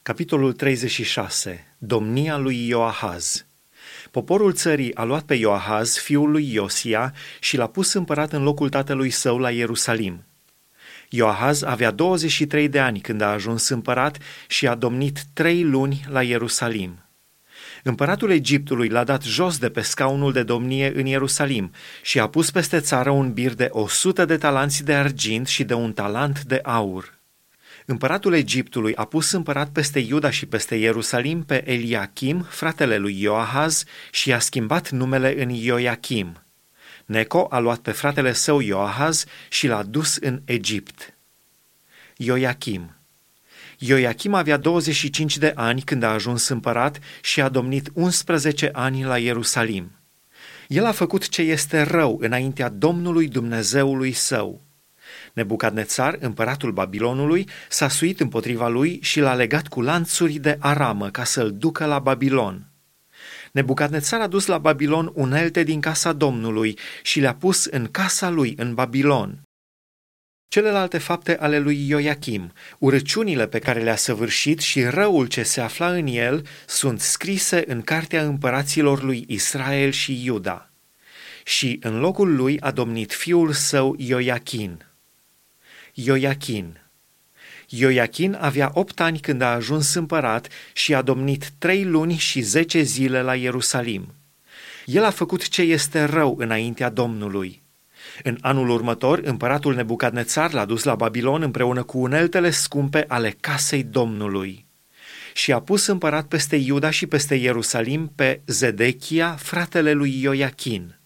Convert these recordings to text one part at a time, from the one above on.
Capitolul 36. Domnia lui Ioahaz. Poporul țării a luat pe Ioahaz, fiul lui Iosia, și l-a pus împărat în locul tatălui său la Ierusalim. Ioahaz avea 23 de ani când a ajuns împărat și a domnit 3 luni la Ierusalim. Împăratul Egiptului l-a dat jos de pe scaunul de domnie în Ierusalim și a pus peste țară un bir de 100 de talanți de argint și de 1 talent de aur. Împăratul Egiptului a pus împărat peste Iuda și peste Ierusalim pe Eliachim, fratele lui Ioahaz, și i-a schimbat numele în Ioiachim. Neco a luat pe fratele său Ioahaz și l-a dus în Egipt. Ioiachim avea 25 de ani când a ajuns împărat și a domnit 11 ani la Ierusalim. El a făcut ce este rău înaintea Domnului Dumnezeului său. Nebucadnețar, împăratul Babilonului, s-a suit împotriva lui și l-a legat cu lanțuri de aramă ca să-l ducă la Babilon. Nebucadnețar a dus la Babilon unelte din casa Domnului și le-a pus în casa lui în Babilon. Celelalte fapte ale lui Ioiachim, urăciunile pe care le-a săvârșit și răul ce se afla în el, sunt scrise în cartea împăraților lui Israel și Iuda. Și în locul lui a domnit fiul său Ioiachin. Ioiachin avea 8 ani când a ajuns împărat și a domnit 3 luni și 10 zile la Ierusalim. El a făcut ce este rău înaintea Domnului. În anul următor, împăratul Nebucadnețar l-a dus la Babilon împreună cu uneltele scumpe ale casei Domnului. Și a pus împărat peste Iuda și peste Ierusalim pe Zedechia, fratele lui Ioiachin.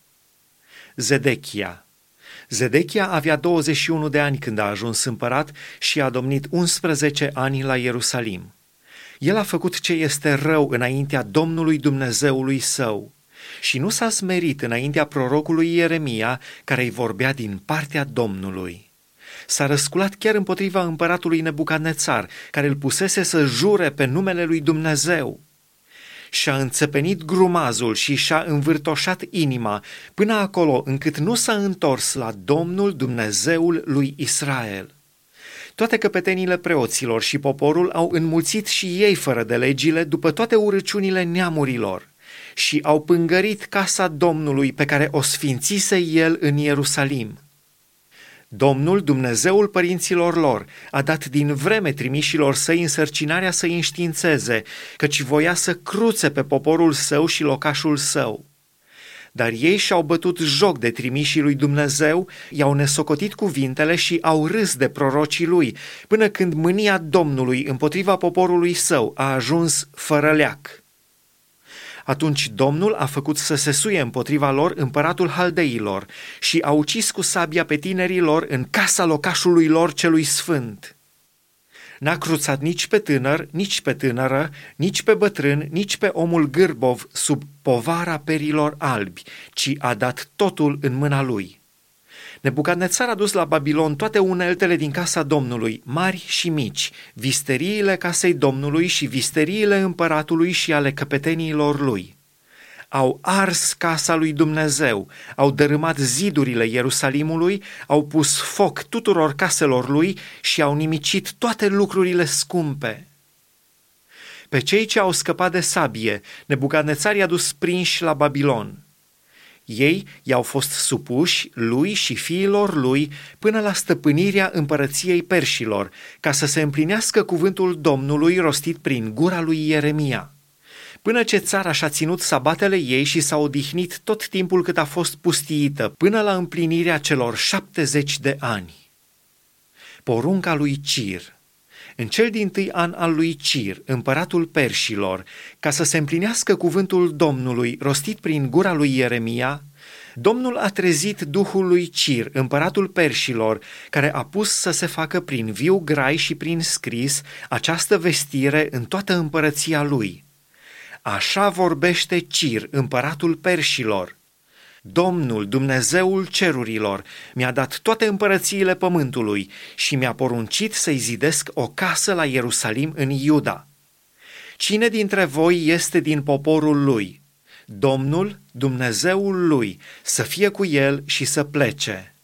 Zedechia avea 21 de ani când a ajuns împărat și a domnit 11 ani la Ierusalim. El a făcut ce este rău înaintea Domnului Dumnezeului său și nu s-a smerit înaintea prorocului Ieremia, care îi vorbea din partea Domnului. S-a răsculat chiar împotriva împăratului Nebucadnețar, care îl pusese să jure pe numele lui Dumnezeu. Și-a înțepenit grumazul și și-a învârtoșat inima până acolo încât nu s-a întors la Domnul Dumnezeul lui Israel. Toate căpetenile preoților și poporul au înmulțit și ei fără de legile după toate urăciunile neamurilor și au pângărit casa Domnului pe care o sfințise el în Ierusalim. Domnul, Dumnezeul părinților lor, a dat din vreme trimișilor săi însărcinarea să-i înștiințeze, căci voia să cruțe pe poporul său și locașul său. Dar ei și-au bătut joc de trimișii lui Dumnezeu, i-au nesocotit cuvintele și au râs de prorocii lui, până când mânia Domnului împotriva poporului său a ajuns fără leac. Atunci Domnul a făcut să se suie împotriva lor împăratul Haldeilor și a ucis cu sabia pe tinerii lor în casa locașului lor celui sfânt. N-a cruțat nici pe tânăr, nici pe tânără, nici pe bătrân, nici pe omul gârbov sub povara perilor albi, ci a dat totul în mâna lui. Nebucadnețar a dus la Babilon toate uneltele din casa Domnului, mari și mici, visteriile casei Domnului și visteriile împăratului și ale căpeteniilor lui. Au ars casa lui Dumnezeu, au dărâmat zidurile Ierusalimului, au pus foc tuturor caselor lui și au nimicit toate lucrurile scumpe. Pe cei ce au scăpat de sabie, Nebucadnețar i-a dus prinși la Babilon. Ei i-au fost supuși lui și fiilor lui până la stăpânirea împărăției perșilor, ca să se împlinească cuvântul Domnului rostit prin gura lui Ieremia. Până ce țara și-a ținut sabatele ei și s-a odihnit tot timpul cât a fost pustiită, până la împlinirea celor 70 de ani. Porunca lui Cir. În cel dintâi an al lui Cir, împăratul perșilor, ca să se împlinească cuvântul Domnului rostit prin gura lui Ieremia, Domnul a trezit duhul lui Cir, împăratul perșilor, care a pus să se facă prin viu grai și prin scris această vestire în toată împărăția lui. Așa vorbește Cir, împăratul perșilor. Domnul, Dumnezeul cerurilor, mi-a dat toate împărățiile pământului și mi-a poruncit să-i zidesc o casă la Ierusalim în Iuda. Cine dintre voi este din poporul lui? Domnul, Dumnezeul lui, să fie cu el și să plece.